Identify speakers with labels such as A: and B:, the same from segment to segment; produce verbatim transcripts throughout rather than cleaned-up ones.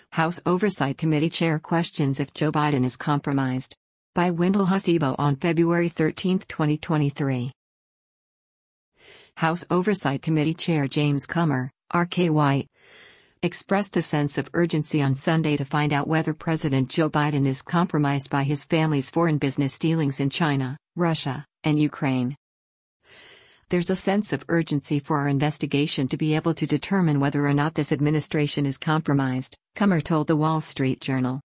A: House Oversight Committee Chair questions if Joe Biden is compromised. By Wendell Hasibo on February thirteenth, twenty twenty-three. House Oversight Committee Chair James Comer, R K Y, expressed a sense of urgency on Sunday to find out whether President Joe Biden is compromised by his family's foreign business dealings in China, Russia, and Ukraine. There's a sense of urgency for our investigation to be able to determine whether or not this administration is compromised, Comer told the Wall Street Journal.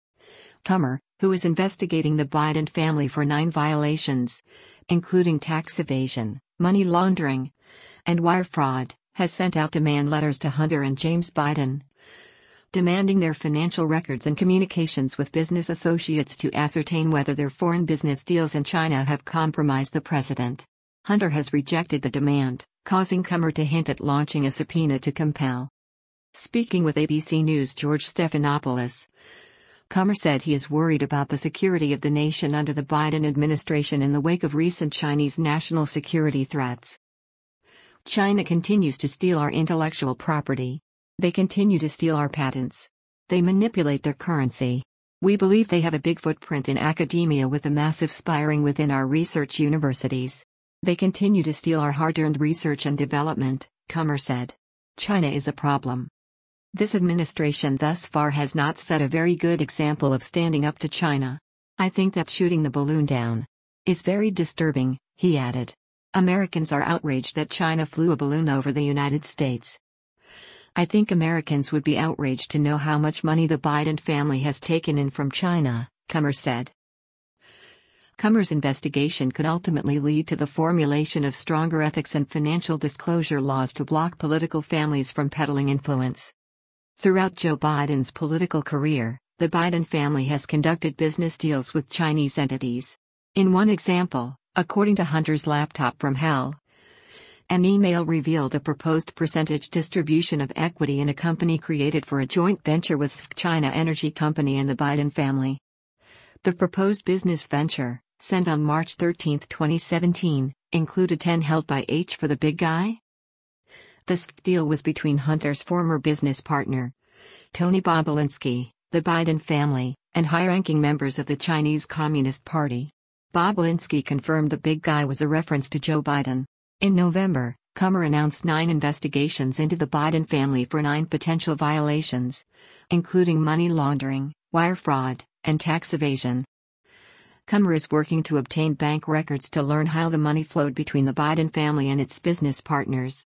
A: Comer, who is investigating the Biden family for nine violations, including tax evasion, money laundering, and wire fraud, has sent out demand letters to Hunter and James Biden, demanding their financial records and communications with business associates to ascertain whether their foreign business deals in China have compromised the president. Hunter has rejected the demand, causing Comer to hint at launching a subpoena to compel. Speaking with A B C News' George Stephanopoulos, Comer said he is worried about the security of the nation under the Biden administration in the wake of recent Chinese national security threats. China continues to steal our intellectual property. They continue to steal our patents. They manipulate their currency. We believe they have a big footprint in academia with a massive spiring within our research universities. They continue to steal our hard-earned research and development, Comer said. China is a problem. This administration thus far has not set a very good example of standing up to China. I think that shooting the balloon down is very disturbing, he added. Americans are outraged that China flew a balloon over the United States. I think Americans would be outraged to know how much money the Biden family has taken in from China, Comer said. Comer's investigation could ultimately lead to the formulation of stronger ethics and financial disclosure laws to block political families from peddling influence. Throughout Joe Biden's political career, the Biden family has conducted business deals with Chinese entities. In one example, according to Hunter's Laptop from Hell, an email revealed a proposed percentage distribution of equity in a company created for a joint venture with S F China Energy Company and the Biden family. The proposed business venture, sent on March thirteenth, twenty seventeen, included ten held by H for the big guy. The S F deal was between Hunter's former business partner, Tony Bobulinski, the Biden family, and high-ranking members of the Chinese Communist Party. Bobulinski confirmed the big guy was a reference to Joe Biden. In November, Comer announced nine investigations into the Biden family for nine potential violations, including money laundering, wire fraud, and tax evasion. Comer is working to obtain bank records to learn how the money flowed between the Biden family and its business partners.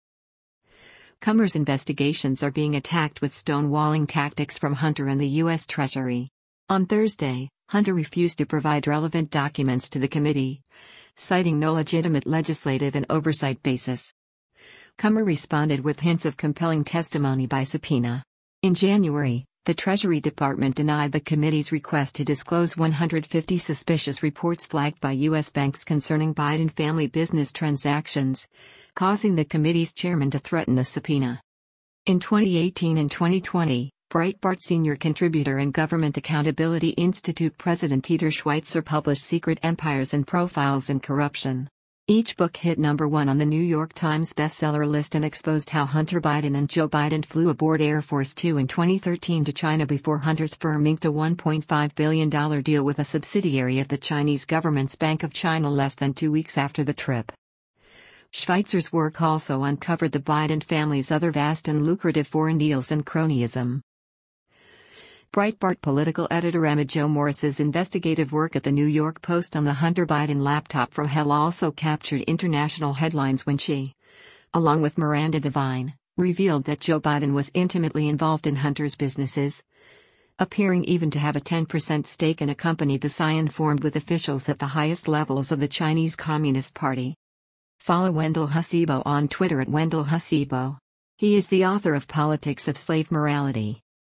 A: Comer's investigations are being attacked with stonewalling tactics from Hunter and the U S Treasury. On Thursday, Hunter refused to provide relevant documents to the committee, citing no legitimate legislative and oversight basis. Comer responded with hints of compelling testimony by subpoena. In January, the Treasury Department denied the committee's request to disclose one hundred fifty suspicious reports flagged by U S banks concerning Biden family business transactions, causing the committee's chairman to threaten a subpoena. In twenty eighteen and twenty twenty, Breitbart senior contributor and Government Accountability Institute President Peter Schweitzer published Secret Empires and Profiles in Corruption. Each book hit number one on the New York Times bestseller list and exposed how Hunter Biden and Joe Biden flew aboard Air Force Two in twenty thirteen to China before Hunter's firm inked a one point five billion dollars deal with a subsidiary of the Chinese government's Bank of China less than two weeks after the trip. Schweitzer's work also uncovered the Biden family's other vast and lucrative foreign deals and cronyism. Breitbart political editor Emma Jo Morris's investigative work at the New York Post on the Hunter Biden laptop from hell also captured international headlines when she, along with Miranda Devine, revealed that Joe Biden was intimately involved in Hunter's businesses, appearing even to have a ten percent stake in a company the Scion formed with officials at the highest levels of the Chinese Communist Party. Follow Wendell Hasibo on Twitter at Wendell Hasibo. He is the author of Politics of Slave Morality.